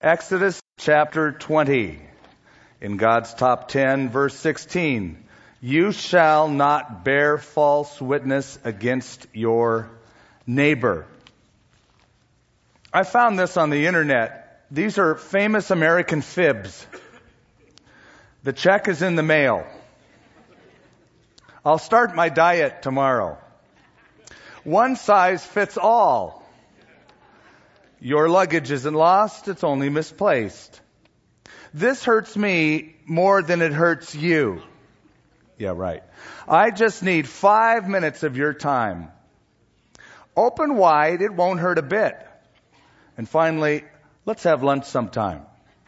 Exodus chapter 20, in God's top 10, verse 16. You shall not bear false witness against your neighbor. I found this on the internet. These are famous American fibs. The check is in the mail. I'll start my diet tomorrow. One size fits all. Your luggage isn't lost, it's only misplaced. This hurts me more than it hurts you. Yeah, right. I just need 5 minutes of your time. Open wide, it won't hurt a bit. And finally, let's have lunch sometime.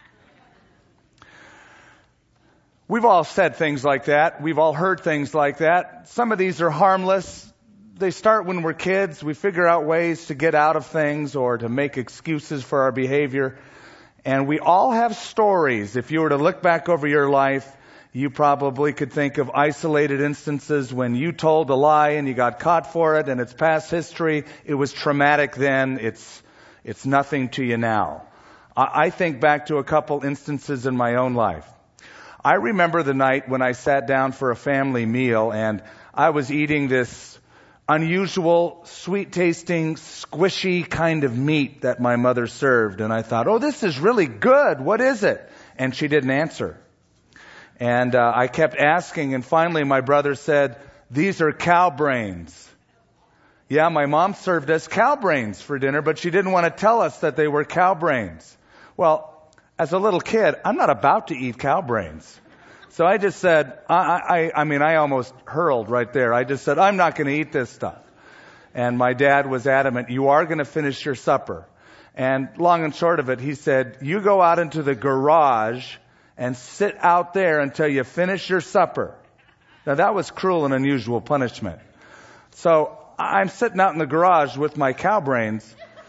We've all said things like that. We've all heard things like that. Some of these are harmless. They start when we're kids. We figure out ways to get out of things or to make excuses for our behavior. And we all have stories. If you were to look back over your life, you probably could think of isolated instances when you told a lie and you got caught for it, and it's past history. It was traumatic then. It's nothing to you now. I think back to a couple instances in my own life. I remember the night when I sat down for a family meal and I was eating this unusual, sweet-tasting, squishy kind of meat that my mother served. And I thought, oh, this is really good. What is it? And she didn't answer. And I kept asking, and finally my brother said, these are cow brains. Yeah, my mom served us cow brains for dinner, but she didn't want to tell us that they were cow brains. Well, as a little kid, I'm not about to eat cow brains. So I just said, I almost hurled right there. I just said, I'm not going to eat this stuff. And my dad was adamant, you are going to finish your supper. And long and short of it, he said, you go out into the garage and sit out there until you finish your supper. Now that was cruel and unusual punishment. So I'm sitting out in the garage with my cow brains.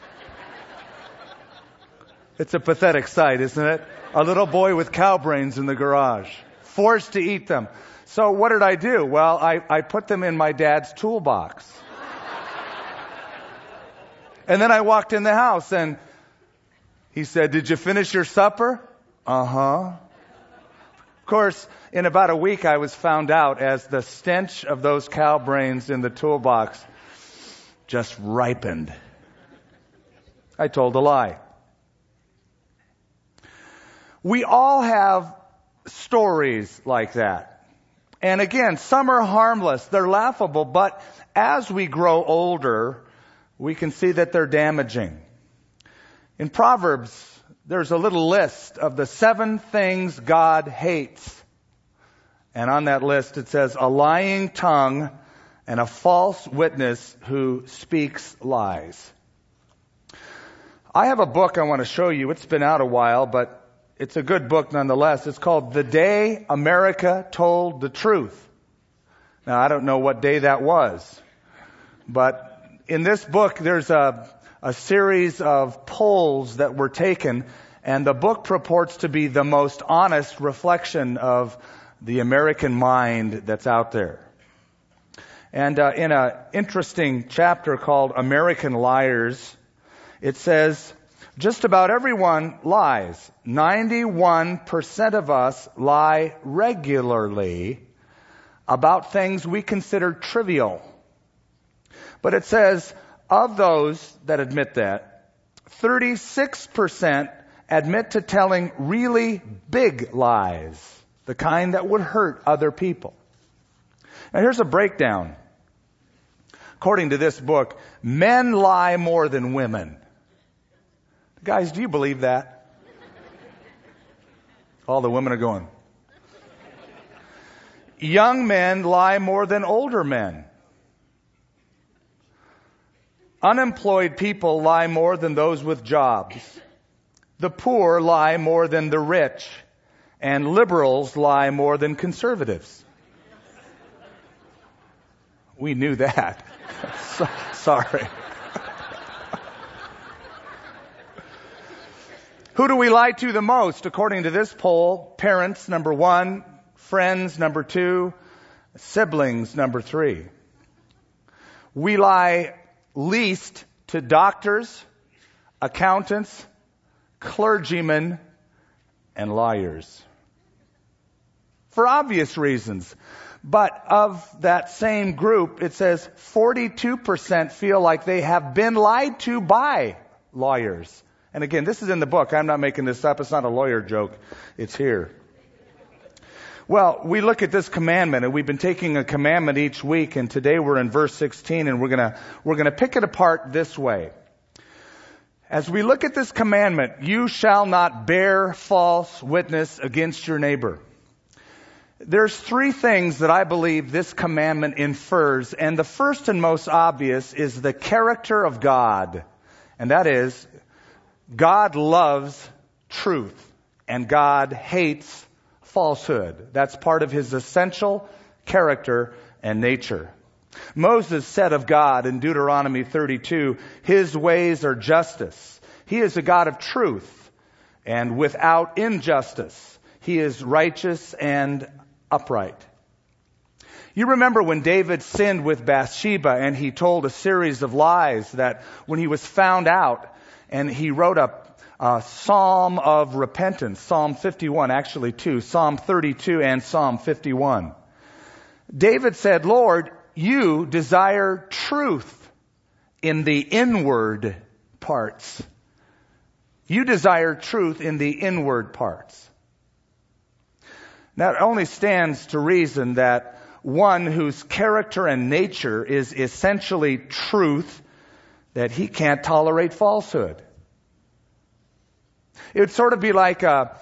It's a pathetic sight, isn't it? A little boy with cow brains in the garage, forced to eat them. So what did I do? Well, I put them in my dad's toolbox. And then I walked in the house and he said, did you finish your supper? Uh-huh. Of course, in about a week I was found out as the stench of those cow brains in the toolbox just ripened. I told a lie. We all have stories like that. And again, some are harmless, they're laughable, but as we grow older, we can see that they're damaging. In Proverbs, there's a little list of the 7 things God hates. And on that list it says, a lying tongue and a false witness who speaks lies. I have a book I want to show you. It's been out a while, but it's a good book nonetheless. It's called The Day America Told the Truth. Now, I don't know what day that was, but in this book there's a series of polls that were taken, and the book purports to be the most honest reflection of the American mind that's out there. And in an interesting chapter called American Liars, it says, just about everyone lies. 91% of us lie regularly about things we consider trivial. But it says, of those that admit that, 36% admit to telling really big lies, the kind that would hurt other people. Now here's a breakdown. According to this book, men lie more than women. Guys, do you believe that? All the women are going. Young men lie more than older men. Unemployed people lie more than those with jobs. The poor lie more than the rich. And liberals lie more than conservatives. We knew that. Sorry. Who do we lie to the most? According to this poll, parents, number 1, friends, number 2, siblings, number 3. We lie least to doctors, accountants, clergymen, and lawyers. For obvious reasons. But of that same group, it says 42% feel like they have been lied to by lawyers. And again, this is in the book. I'm not making this up. It's not a lawyer joke. It's here. Well, we look at this commandment, and we've been taking a commandment each week, and today we're in verse 16, and we're gonna pick it apart this way. As we look at this commandment, you shall not bear false witness against your neighbor. There's three things that I believe this commandment infers, and the first and most obvious is the character of God. And that is, God loves truth, and God hates falsehood. That's part of His essential character and nature. Moses said of God in Deuteronomy 32, His ways are justice. He is a God of truth, and without injustice. He is righteous and upright. You remember when David sinned with Bathsheba and he told a series of lies that when he was found out, and he wrote a psalm of repentance, Psalm 51, actually two, Psalm 32 and Psalm 51. David said, Lord, you desire truth in the inward parts. You desire truth in the inward parts. Now, it only stands to reason that one whose character and nature is essentially truth, that he can't tolerate falsehood. It would sort of be like a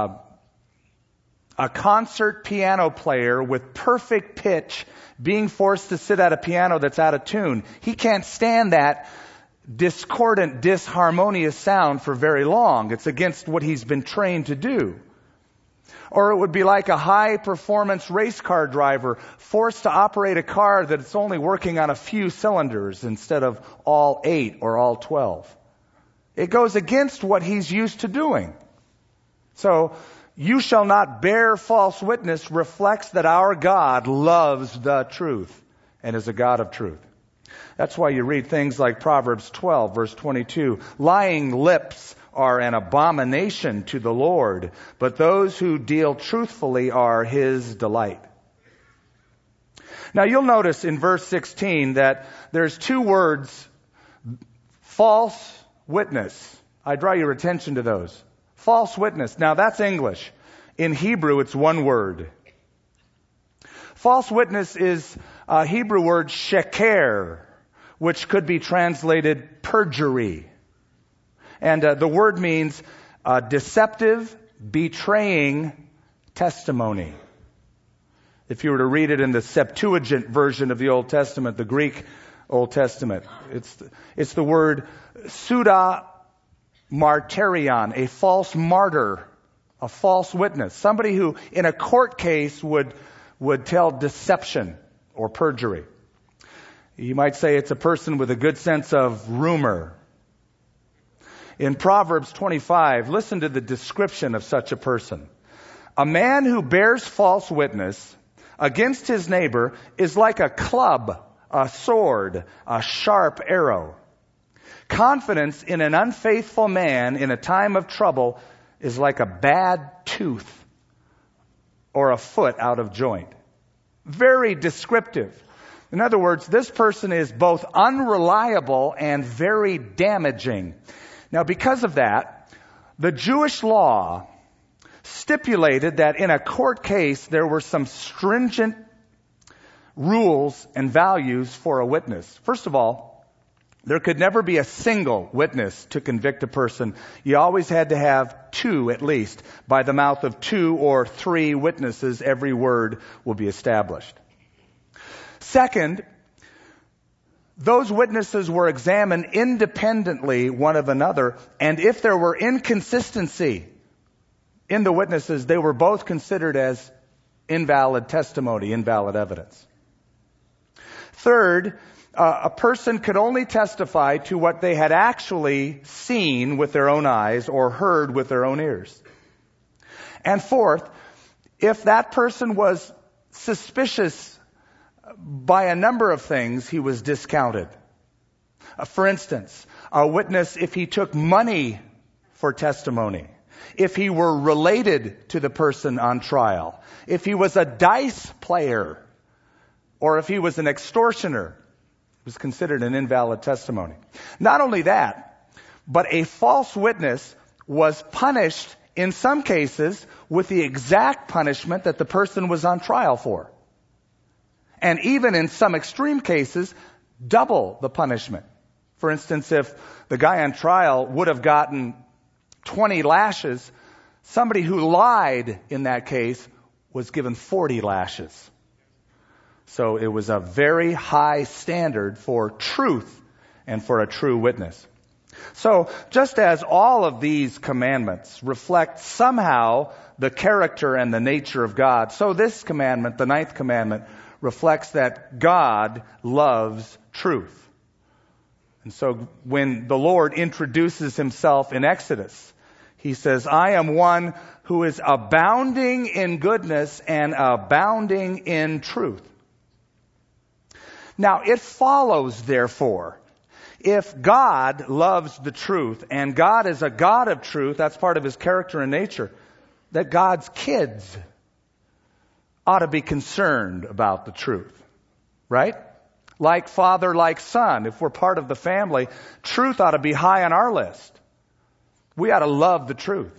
concert piano player with perfect pitch being forced to sit at a piano that's out of tune. He can't stand that discordant, disharmonious sound for very long. It's against what he's been trained to do. Or it would be like a high-performance race car driver forced to operate a car that's only working on a few cylinders instead of all 8 or all 12. It goes against what he's used to doing. So, you shall not bear false witness reflects that our God loves the truth and is a God of truth. That's why you read things like Proverbs 12, verse 22. Lying lips are an abomination to the Lord, but those who deal truthfully are His delight. Now you'll notice in verse 16 that there's two words, false witness. I draw your attention to those. False witness. Now that's English. In Hebrew, it's one word. False witness is a Hebrew word sheker, which could be translated perjury. And the word means deceptive, betraying testimony. If you were to read it in the Septuagint version of the Old Testament, the Greek Old Testament, it's the word pseudo martyrion, a false martyr, a false witness, somebody who in a court case would tell deception or perjury. You might say it's a person with a good sense of rumor. In Proverbs 25, listen to the description of such a person. A man who bears false witness against his neighbor is like a club, a sword, a sharp arrow. Confidence in an unfaithful man in a time of trouble is like a bad tooth or a foot out of joint. Very descriptive. In other words, this person is both unreliable and very damaging. Now, because of that, the Jewish law stipulated that in a court case there were some stringent rules and values for a witness. First of all, there could never be a single witness to convict a person. You always had to have two at least. By the mouth of 2 or 3 witnesses, every word will be established. Second, those witnesses were examined independently one of another, and if there were inconsistency in the witnesses, they were both considered as invalid testimony, invalid evidence. Third, a person could only testify to what they had actually seen with their own eyes or heard with their own ears. And fourth, if that person was suspicious by a number of things, he was discounted. For instance, a witness, if he took money for testimony, if he were related to the person on trial, if he was a dice player, or if he was an extortioner, it was considered an invalid testimony. Not only that, but a false witness was punished in some cases with the exact punishment that the person was on trial for. And even in some extreme cases, double the punishment. For instance, if the guy on trial would have gotten 20 lashes, somebody who lied in that case was given 40 lashes. So it was a very high standard for truth and for a true witness. So just as all of these commandments reflect somehow the character and the nature of God, so this commandment, the 9th commandment, reflects that God loves truth. And so when the Lord introduces himself in Exodus, he says, I am one who is abounding in goodness and abounding in truth. Now, it follows, therefore, if God loves the truth, and God is a God of truth, that's part of his character and nature, that God's kids ought to be concerned about the truth. Right? Like father, like son. If we're part of the family, truth ought to be high on our list. We ought to love the truth.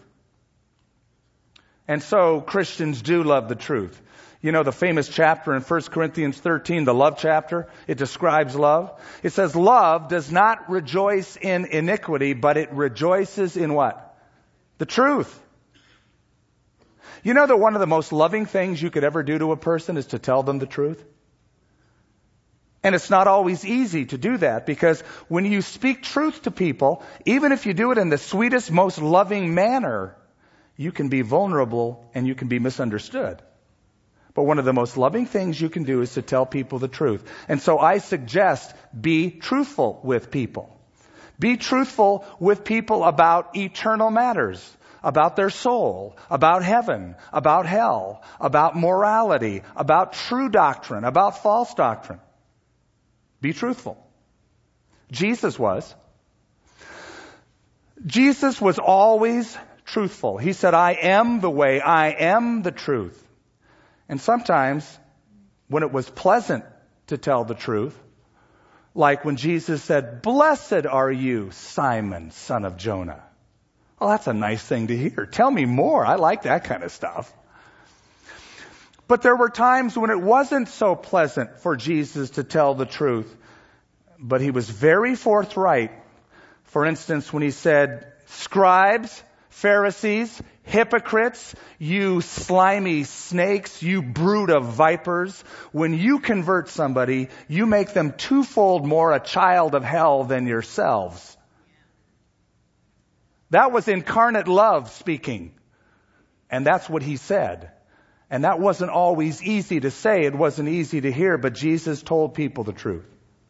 And so Christians do love the truth. You know the famous chapter in 1 Corinthians 13, the love chapter? It describes love. It says, love does not rejoice in iniquity, but it rejoices in what? The truth. You know that one of the most loving things you could ever do to a person is to tell them the truth? And it's not always easy to do that, because when you speak truth to people, even if you do it in the sweetest, most loving manner, you can be vulnerable and you can be misunderstood. But one of the most loving things you can do is to tell people the truth. And so I suggest be truthful with people. Be truthful with people about eternal matters, about their soul, about heaven, about hell, about morality, about true doctrine, about false doctrine. Be truthful. Jesus was always truthful. He said, I am the way, I am the truth. And sometimes, when it was pleasant to tell the truth, like when Jesus said, blessed are you, Simon, son of Jonah. Well, that's a nice thing to hear. Tell me more. I like that kind of stuff. But there were times when it wasn't so pleasant for Jesus to tell the truth. But he was very forthright. For instance, when he said, scribes, Pharisees, hypocrites, you slimy snakes, you brood of vipers, when you convert somebody, you make them twofold more a child of hell than yourselves. That was incarnate love speaking. And that's what he said. And that wasn't always easy to say. It wasn't easy to hear, but Jesus told people the truth.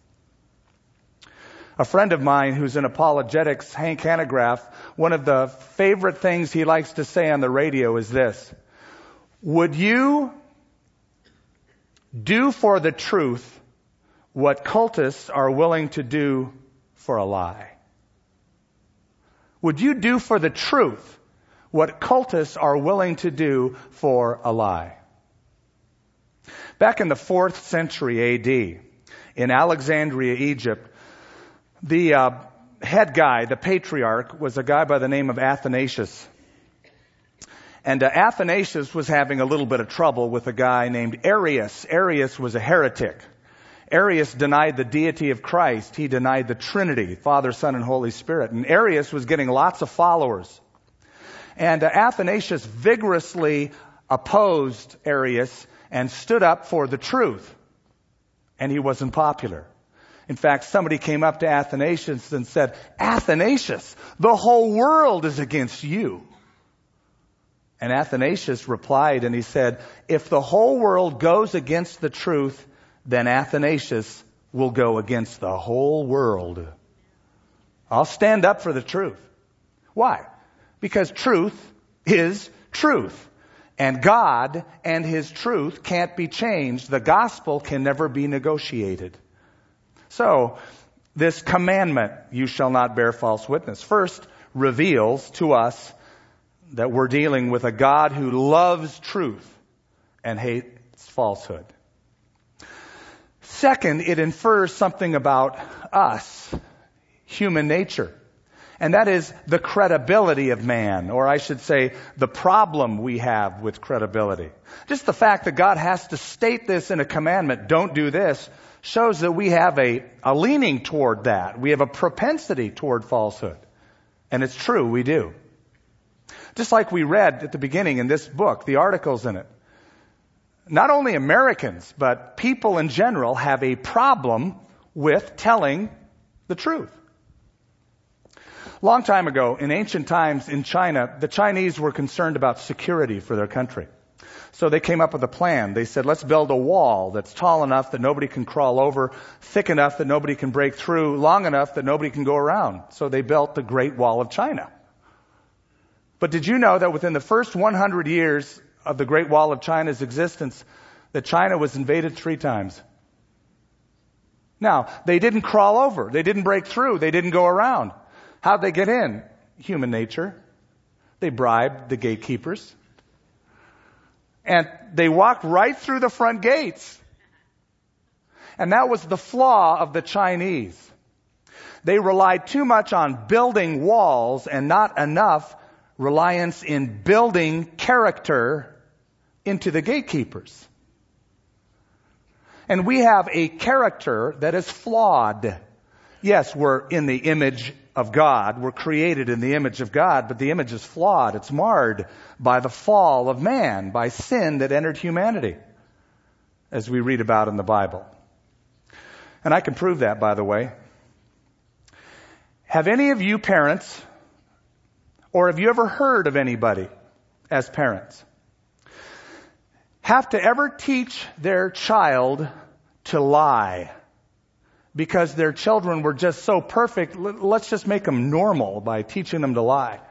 A friend of mine who's in apologetics, Hank Hanegraaff, one of the favorite things he likes to say on the radio is this: would you do for the truth what cultists are willing to do for a lie? Would you do for the truth what cultists are willing to do for a lie? Back in the 4th century A.D., in Alexandria, Egypt, the head guy, the patriarch, was a guy by the name of Athanasius. And Athanasius was having a little bit of trouble with a guy named Arius. Arius was a heretic. Arius denied the deity of Christ. He denied the Trinity, Father, Son, and Holy Spirit. And Arius was getting lots of followers. And Athanasius vigorously opposed Arius and stood up for the truth. And he wasn't popular. In fact, somebody came up to Athanasius and said, Athanasius, the whole world is against you. And Athanasius replied and he said, if the whole world goes against the truth, then Athanasius will go against the whole world. I'll stand up for the truth. Why? Because truth is truth. And God and His truth can't be changed. The gospel can never be negotiated. So, this commandment, you shall not bear false witness. First, reveals to us that we're dealing with a God who loves truth and hates falsehood. Second, it infers something about us, human nature. And that is the credibility of man, or I should say the problem we have with credibility. Just the fact that God has to state this in a commandment, don't do this, shows that we have a leaning toward that. We have a propensity toward falsehood. And it's true, we do. Just like we read at the beginning in this book, the articles in it. Not only Americans, but people in general have a problem with telling the truth. Long time ago, in ancient times in China, the Chinese were concerned about security for their country. So they came up with a plan. They said, let's build a wall that's tall enough that nobody can crawl over, thick enough that nobody can break through, long enough that nobody can go around. So they built the Great Wall of China. But did you know that within the first 100 years of the Great Wall of China's existence, that China was invaded 3 times? Now, they didn't crawl over. They didn't break through. They didn't go around. How'd they get in? Human nature. They bribed the gatekeepers. And they walked right through the front gates. And that was the flaw of the Chinese. They relied too much on building walls and not enough reliance in building character into the gatekeepers. And we have a character that is flawed. Yes, we're in the image of God. We're created in the image of God, but the image is flawed. It's marred by the fall of man, by sin that entered humanity, as we read about in the Bible. And I can prove that, by the way. Have any of you parents, or have you ever heard of anybody as parents, have to ever teach their child to lie? Because their children were just so perfect, let's just make them normal by teaching them to lie.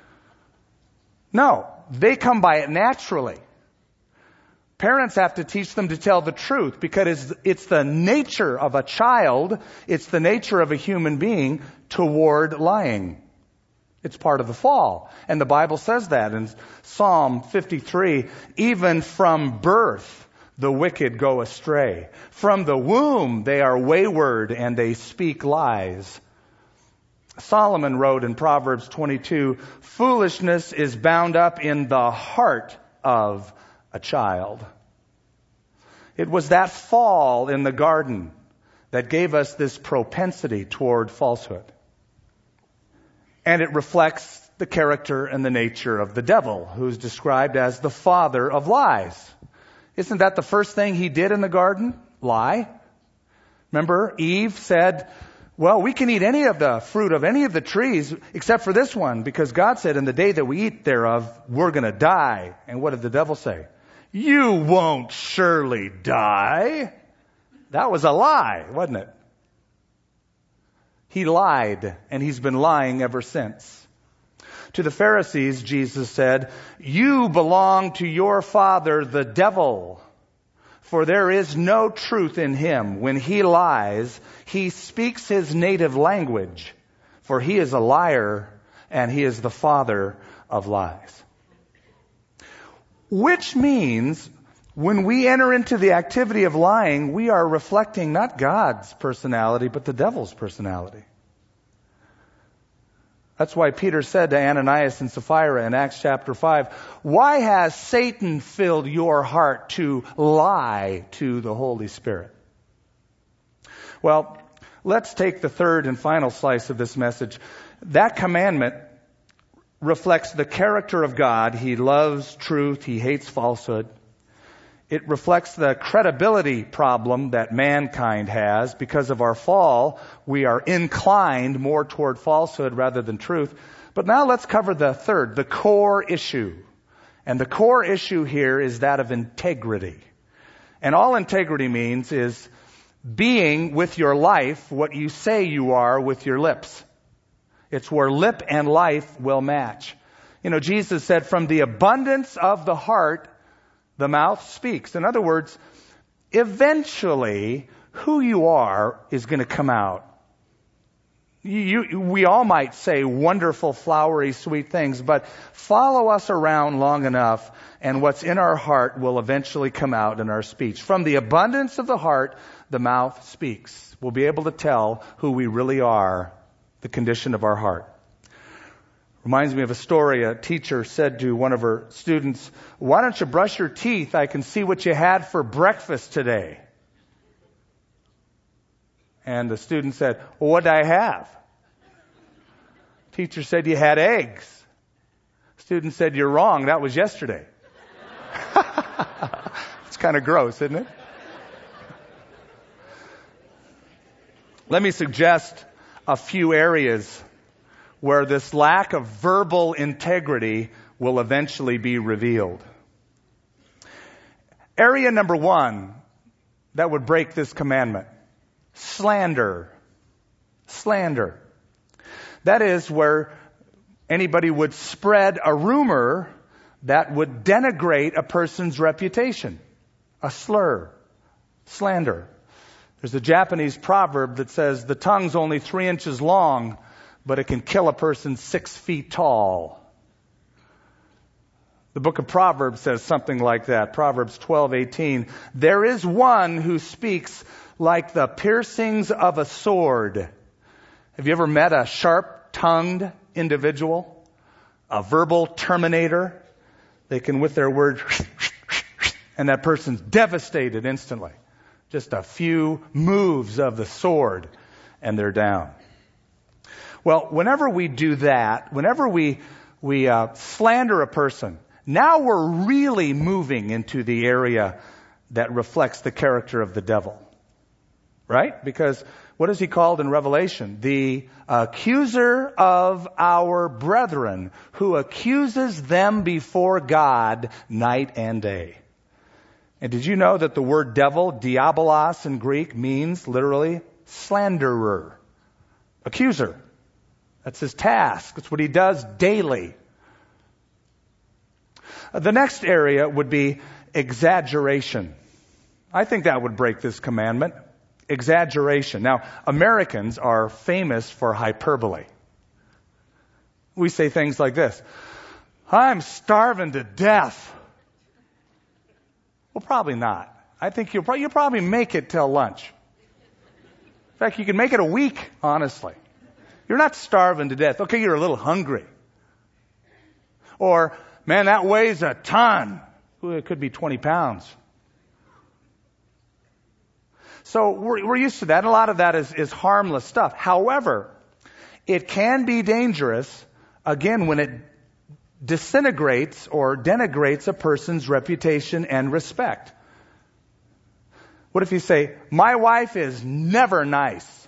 No, they come by it naturally. Parents have to teach them to tell the truth because it's the nature of a child, it's the nature of a human being toward lying. It's part of the fall. And the Bible says that in Psalm 53, even from birth, the wicked go astray. From the womb, they are wayward and they speak lies. Solomon wrote in Proverbs 22, foolishness is bound up in the heart of a child. It was that fall in the garden that gave us this propensity toward falsehood. And it reflects the character and the nature of the devil, who's described as the father of lies. Isn't that the first thing he did in the garden? Lie. Remember, Eve said, well, we can eat any of the fruit of any of the trees except for this one, because God said in the day that we eat thereof, we're going to die. And what did the devil say? You won't surely die. That was a lie, wasn't it? He lied, and he's been lying ever since. To the Pharisees, Jesus said, you belong to your father, the devil, for there is no truth in him. When he lies, he speaks his native language, for he is a liar and he is the father of lies. Which means when we enter into the activity of lying, we are reflecting not God's personality, but the devil's personality. That's why Peter said to Ananias and Sapphira in Acts chapter 5, why has Satan filled your heart to lie to the Holy Spirit? Well, let's take the third and final slice of this message. That commandment reflects the character of God. He loves truth. He hates falsehood. It reflects the credibility problem that mankind has. Because of our fall, we are inclined more toward falsehood rather than truth. But now let's cover the third, the core issue. And the core issue here is that of integrity. And all integrity means is being with your life what you say you are with your lips. It's where lip and life will match. You know, Jesus said, from the abundance of the heart, the mouth speaks. In other words, eventually, who you are is going to come out. We all might say wonderful, flowery, sweet things, but follow us around long enough and what's in our heart will eventually come out in our speech. From the abundance of the heart, the mouth speaks. We'll be able to tell who we really are, the condition of our heart. Reminds me of a story. A teacher said to one of her students, "Why don't you brush your teeth? I can see what you had for breakfast today." And the student said, "Well, what did I have?" Teacher said, "You had eggs." Student said, "You're wrong. That was yesterday." It's kind of gross, isn't it? Let me suggest a few areas where this lack of verbal integrity will eventually be revealed. Area number one that would break this commandment: slander. Slander. That is where anybody would spread a rumor that would denigrate a person's reputation. A slur. Slander. There's a Japanese proverb that says, "The tongue's only 3 inches long, but it can kill a person 6 feet tall." The book of Proverbs says something like that. Proverbs 12:18. "There is one who speaks like the piercings of a sword." Have you ever met a sharp-tongued individual? A verbal terminator? They can, with their words, and that person's devastated instantly. Just a few moves of the sword, and they're down. Well, whenever we do that, whenever we slander a person, now we're really moving into the area that reflects the character of the devil. Right? Because what is he called in Revelation? The accuser of our brethren, who accuses them before God night and day. And did you know that the word devil, diabolos in Greek, means literally slanderer, accuser? That's his task. That's what he does daily. The next area would be exaggeration. I think that would break this commandment. Exaggeration. Now, Americans are famous for hyperbole. We say things like this: "I'm starving to death." Well, probably not. I think you'll probably make it till lunch. In fact, you can make it a week, honestly. You're not starving to death. Okay, you're a little hungry. Or, "Man, that weighs a ton." Well, it could be 20 pounds. So we're used to that. And a lot of that is harmless stuff. However, it can be dangerous, again, when it disintegrates or denigrates a person's reputation and respect. What if you say, "My wife is never nice"?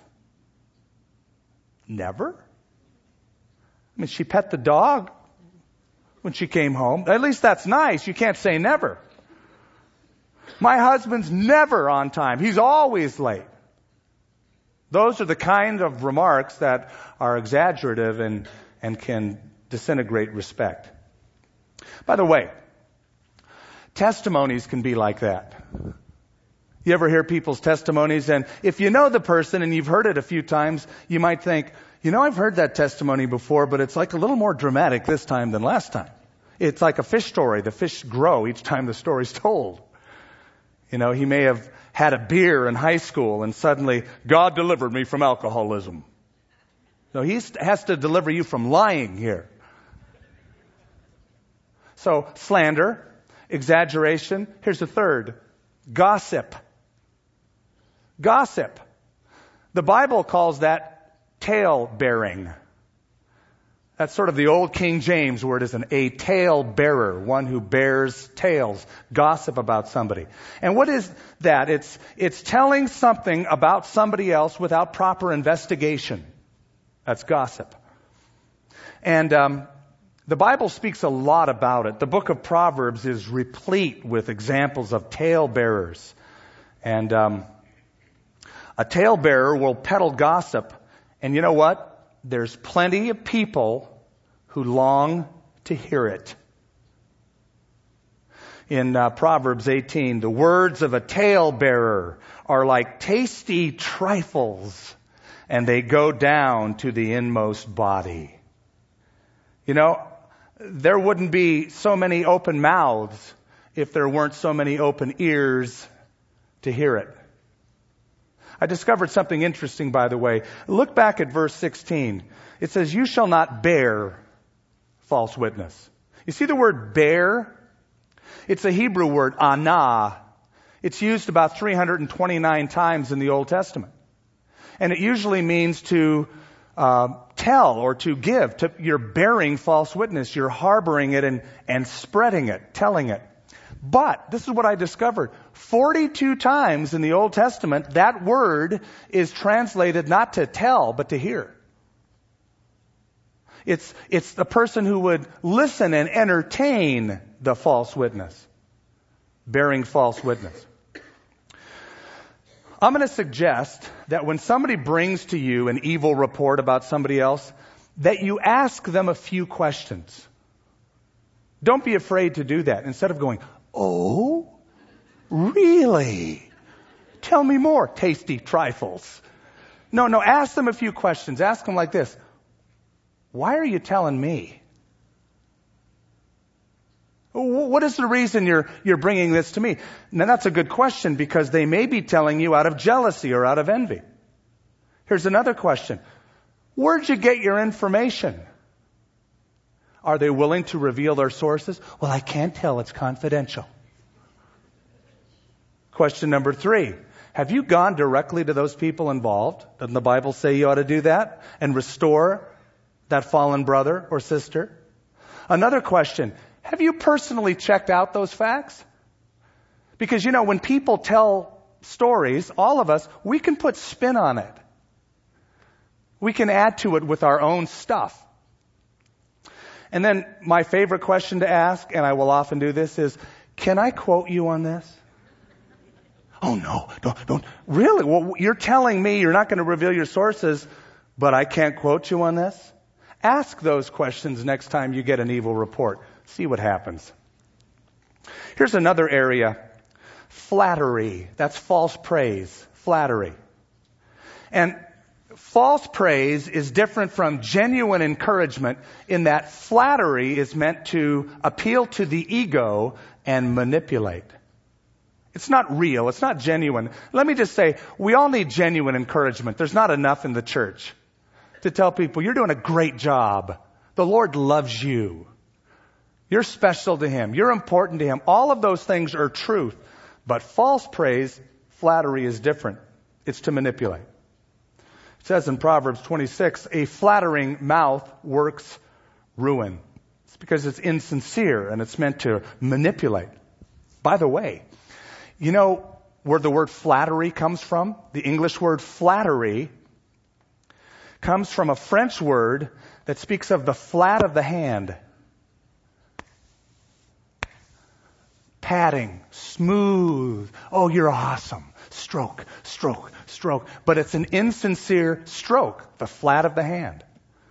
Never? I mean, she pet the dog when she came home. At least that's nice. You can't say never. "My husband's never on time. He's always late." Those are the kind of remarks that are exaggerative and can disintegrate respect. By the way, testimonies can be like that. You ever hear people's testimonies? And if you know the person and you've heard it a few times, you might think, "I've heard that testimony before, but it's like a little more dramatic this time than last time." It's like a fish story. The fish grow each time the story's told. He may have had a beer in high school and suddenly, "God delivered me from alcoholism." So he has to deliver you from lying here. So slander, exaggeration. Here's the third: gossip. Gossip. The Bible calls that tale-bearing. That's sort of the old King James word, isn't it? A tale-bearer, one who bears tales, gossip about somebody. And what is that? It's telling something about somebody else without proper investigation. That's gossip. And the Bible speaks a lot about it. The book of Proverbs is replete with examples of tale-bearers. And a tale-bearer will peddle gossip. And you know what? There's plenty of people who long to hear it. In Proverbs 18, "The words of a tale-bearer are like tasty trifles, and they go down to the inmost body. You know, there wouldn't be so many open mouths if there weren't so many open ears to hear it. I discovered something interesting, by the way. Look back at verse 16. It says, you shall not bear false witness. You see the word bear? It's a Hebrew word, anah. It's used about 329 times in the Old Testament. And it usually means to tell or to give. You're bearing false witness. You're harboring it and spreading it, telling it. But this is what I discovered. 42 times in the Old Testament, that word is translated not to tell, but to hear. It's the person who would listen and entertain the false witness, bearing false witness. I'm going to suggest that when somebody brings to you an evil report about somebody else, that you ask them a few questions. Don't be afraid to do that. Instead of going, oh, really? Tell me more, tasty trifles. No, ask them a few questions. Ask them like this. Why are you telling me? What is the reason you're bringing this to me? Now that's a good question because they may be telling you out of jealousy or out of envy. Here's another question. Where'd you get your information? Are they willing to reveal their sources? Well, I can't tell. It's confidential. Question number 3. Have you gone directly to those people involved? Doesn't the Bible say you ought to do that and restore that fallen brother or sister? Another question. Have you personally checked out those facts? Because, you know, when people tell stories, all of us, we can put spin on it. We can add to it with our own stuff. And then my favorite question to ask, and I will often do this, is, can I quote you on this? Oh no, don't. Really? Well, you're telling me you're not going to reveal your sources, but I can't quote you on this? Ask those questions next time you get an evil report. See what happens. Here's another area. Flattery. That's false praise. Flattery. And false praise is different from genuine encouragement in that flattery is meant to appeal to the ego and manipulate. It's not real. It's not genuine. Let me just say, we all need genuine encouragement. There's not enough in the church to tell people, you're doing a great job. The Lord loves you. You're special to Him. You're important to Him. All of those things are truth. But false praise, flattery is different. It's to manipulate. It says in Proverbs 26, a flattering mouth works ruin. It's because it's insincere and it's meant to manipulate. By the way, you know where the word flattery comes from? The English word flattery comes from a French word that speaks of the flat of the hand. Patting, smooth. Oh, you're awesome. Stroke, stroke, stroke. But it's an insincere stroke, the flat of the hand.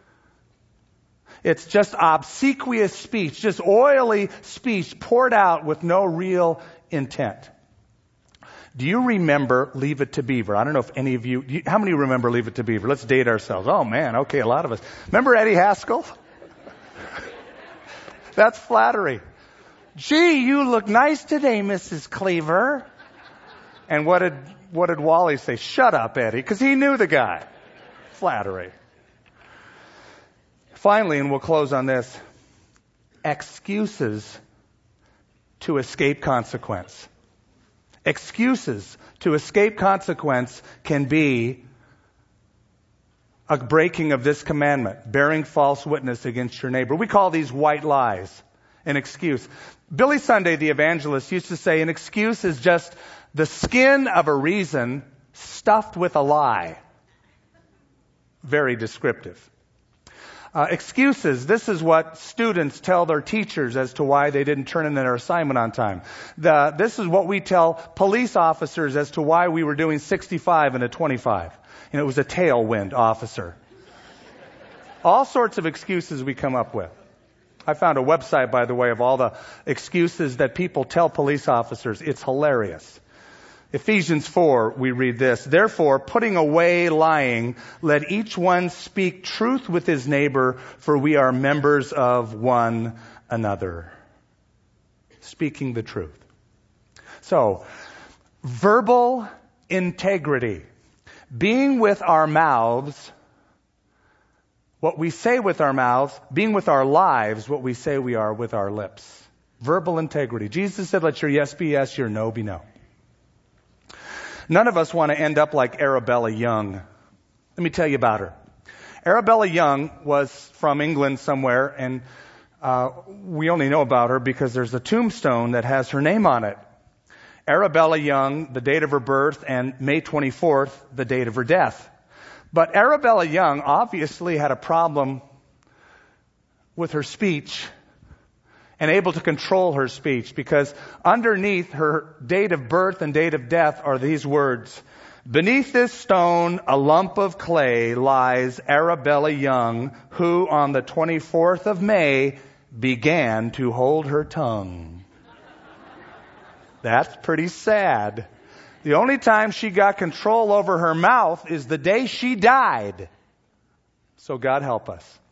It's just obsequious speech, just oily speech poured out with no real intent. Do you remember Leave It to Beaver? I don't know if any of you, how many remember Leave It to Beaver? Let's date ourselves. Oh man, okay, a lot of us. Remember Eddie Haskell? That's flattery. Gee, you look nice today, Mrs. Cleaver. And what did Wally say? Shut up, Eddie, because he knew the guy. Flattery. Finally, and we'll close on this, excuses to escape consequence. Excuses to escape consequence can be a breaking of this commandment, bearing false witness against your neighbor. We call these white lies, an excuse. Billy Sunday, the evangelist, used to say an excuse is just the skin of a reason stuffed with a lie. Very descriptive. Excuses. This is what students tell their teachers as to why they didn't turn in their assignment on time. This is what we tell police officers as to why we were doing 65 and a 25. And it was a tailwind officer. All sorts of excuses we come up with. I found a website, by the way, of all the excuses that people tell police officers. It's hilarious. Ephesians 4, we read this, "Therefore, putting away lying, let each one speak truth with his neighbor, for we are members of one another." Speaking the truth. So, verbal integrity. Being with our mouths what we say with our mouths, being with our lives what we say we are with our lips. Verbal integrity. Jesus said, let your yes be yes, your no be no. None of us want to end up like Arabella Young. Let me tell you about her. Arabella Young was from England somewhere, and we only know about her because there's a tombstone that has her name on it. Arabella Young, the date of her birth, and May 24th, the date of her death. But Arabella Young obviously had a problem with her speech and able to control her speech, because underneath her date of birth and date of death are these words: "Beneath this stone, a lump of clay, lies Arabella Young, who on the 24th of May began to hold her tongue." That's pretty sad. The only time she got control over her mouth is the day she died. So God help us.